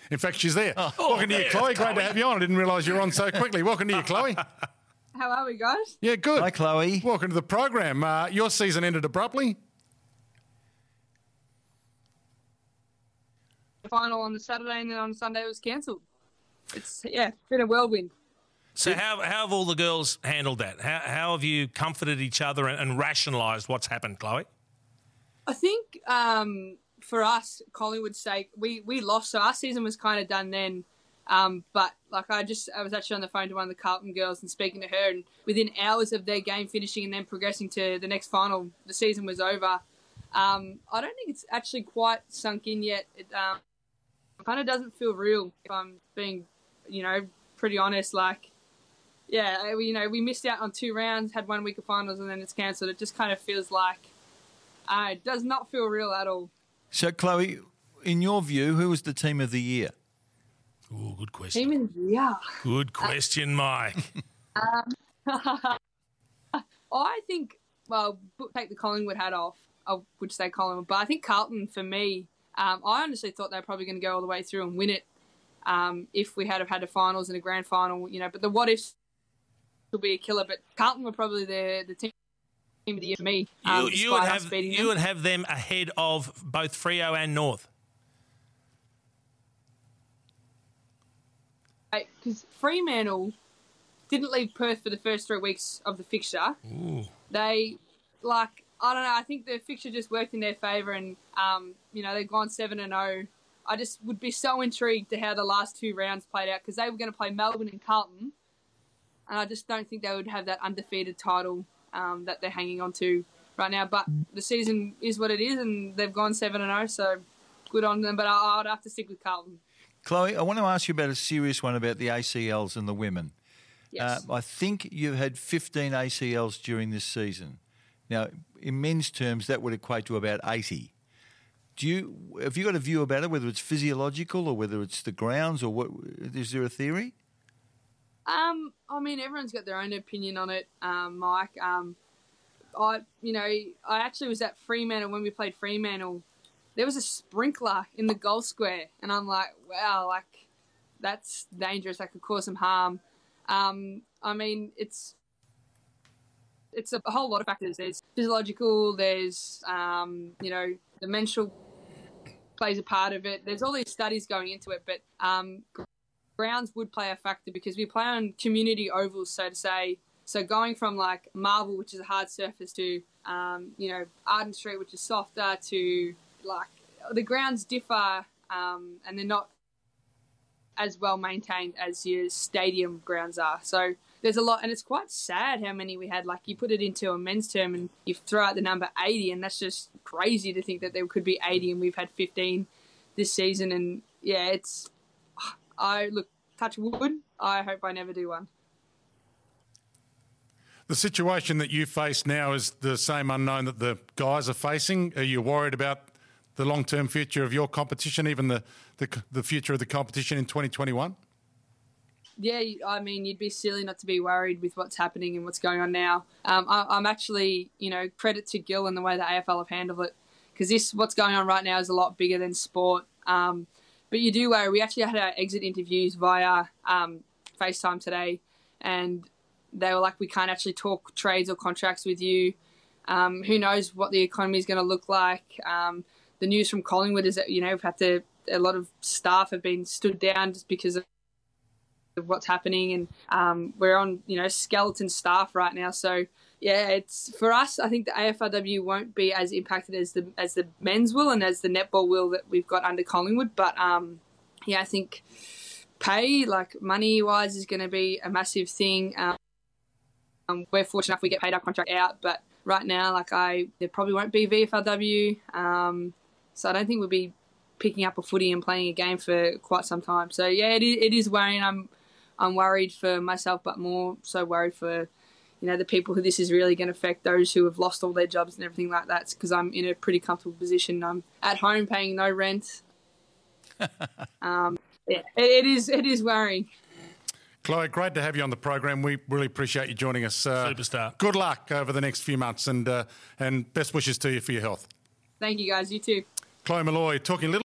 In fact, she's there. Welcome to you, Chloe. Great to have you on. I didn't realise you were on so quickly. Welcome to you, Chloe. How are we, guys? Yeah, good. Hi, Chloe. Welcome to the program. Your season ended abruptly. The final on the Saturday and then on Sunday it was cancelled. It's been a whirlwind. So how have all the girls handled that? How have you comforted each other and rationalised what's happened, Chloe? I think for us, Collingwood's sake, we lost, so our season was kind of done then. But like I was actually on the phone to one of the Carlton girls and speaking to her, and within hours of their game finishing and then progressing to the next final, the season was over. I don't think it's actually quite sunk in yet. It kind of doesn't feel real, if I'm being, pretty honest. Like, we missed out on 2 rounds, had 1 week of finals, and then it's cancelled. It just kind of feels like it does not feel real at all. So, Chloe, in your view, who was the team of the year? Oh, good question. Team of the year. Good question, Mike. I think, take the Collingwood hat off. I would say Collingwood, but I think Carlton, for me, I honestly thought they were probably going to go all the way through and win it if we had had a finals and a grand final, but the what ifs will be a killer. But Carlton were probably the team of the year for me. You would have them ahead of both Freo and North. Because Fremantle didn't leave Perth for the first 3 weeks of the fixture. Ooh. They, I don't know, I think the fixture just worked in their favour and, they've gone 7-0. I just would be so intrigued to how the last 2 rounds played out because they were going to play Melbourne and Carlton, and I just don't think they would have that undefeated title that they're hanging on to right now. But the season is what it is, and they've gone 7-0, so good on them. But I'd have to stick with Carlton. Chloe, I want to ask you about a serious one about the ACLs and the women. Yes. I think you've had 15 ACLs during this season. Now, in men's terms, that would equate to about 80. Have you got a view about it, whether it's physiological or whether it's the grounds or what? Is there a theory? Everyone's got their own opinion on it, Mike. I actually was at Fremantle when we played Fremantle. There was a sprinkler in the goal square, and I'm like, wow, that's dangerous. That could cause some harm. It's a whole lot of factors. There's physiological, there's, the menstrual plays a part of it. There's all these studies going into it, but grounds would play a factor because we play on community ovals, so to say. So going from like Marvel, which is a hard surface, to, Arden Street, which is softer, to the grounds differ and they're not as well maintained as your stadium grounds are. So there's a lot, and it's quite sad how many we had. Like, you put it into a men's term and you throw out the number 80, and that's just crazy to think that there could be 80 and we've had 15 this season. And yeah, touch wood, I hope I never do one. The situation that you face now is the same unknown that the guys are facing. Are you worried about the long-term future of your competition, even the future of the competition in 2021? Yeah, you'd be silly not to be worried with what's happening and what's going on now. I'm actually, credit to Gil and the way the AFL have handled it, because what's going on right now is a lot bigger than sport. But you do worry. We actually had our exit interviews via FaceTime today, and they were like, we can't actually talk trades or contracts with you. Who knows what the economy is going to look like. The news from Collingwood is that, a lot of staff have been stood down just because of what's happening, and we're on, skeleton staff right now. So yeah, it's for us. I think the AFLW won't be as impacted as the men's will and as the netball will that we've got under Collingwood. But I think pay, money wise, is going to be a massive thing. We're fortunate enough we get paid our contract out, but right now, there probably won't be VFLW. So I don't think we'll be picking up a footy and playing a game for quite some time. So yeah, it is worrying. I'm worried for myself, but more so worried for, the people who this is really going to affect, those who have lost all their jobs and everything like that, because I'm in a pretty comfortable position. I'm at home paying no rent. It is worrying. Chloe, great to have you on the program. We really appreciate you joining us. Superstar. Good luck over the next few months, and best wishes to you for your health. Thank you, guys. You too. Chloe Molloy talking a little